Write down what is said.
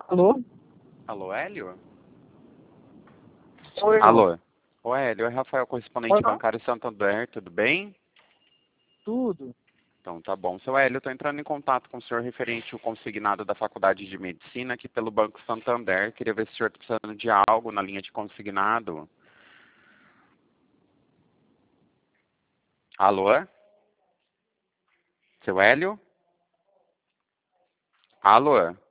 Alô? Alô, Hélio? Sou eu. Alô? Ô, Hélio, é Rafael, correspondente Pode falar? bancário Santander, tudo bem? Tudo. Então tá bom. Seu Hélio, eu estou entrando em contato com o senhor referente ao consignado da Faculdade de Medicina aqui pelo Banco Santander. Queria ver se o senhor está precisando de algo na linha de consignado. Alô? Seu Hélio? Alô?